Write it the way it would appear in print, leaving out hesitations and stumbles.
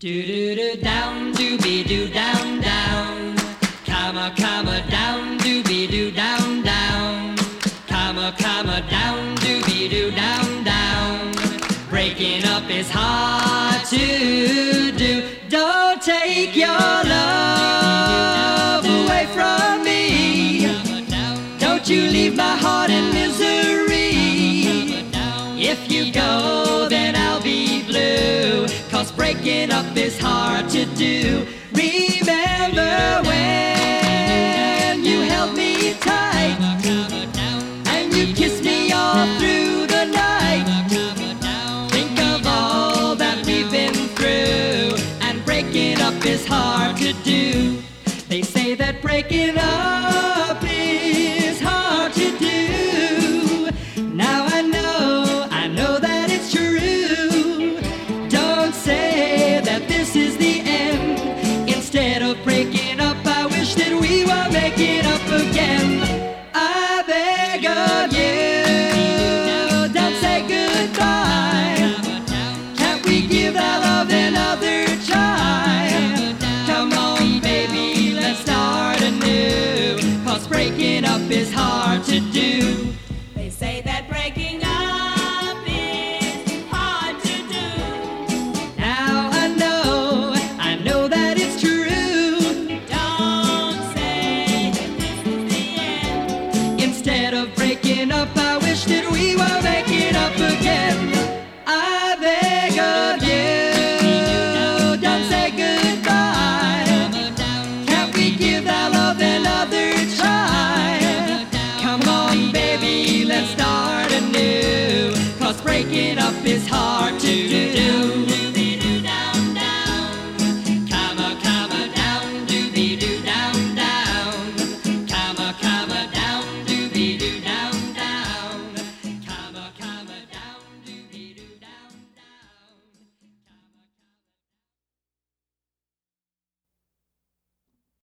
Do do do down, doobie doo down down. Comma down, doobie doo down down. Comma down, doobie doo down down. Breaking up is hard to do. Don't take your love away from me. Don't you leave my heart in misery. If you go, then I'll be blue. 'Cause breaking up is hard to do. Remember when you held me tight and you kissed me all through the night. Think of all that we've been through, and breaking up is hard to do. They say that breaking up is hard to do. Now I know that it's true. Don't say that this is the end. Instead of breaking up, I wish that we were making up again. I beg of you, don't say goodbye. Can't we give our love another try? Come on, baby, let's start anew. 'Cause breaking up is hard to do.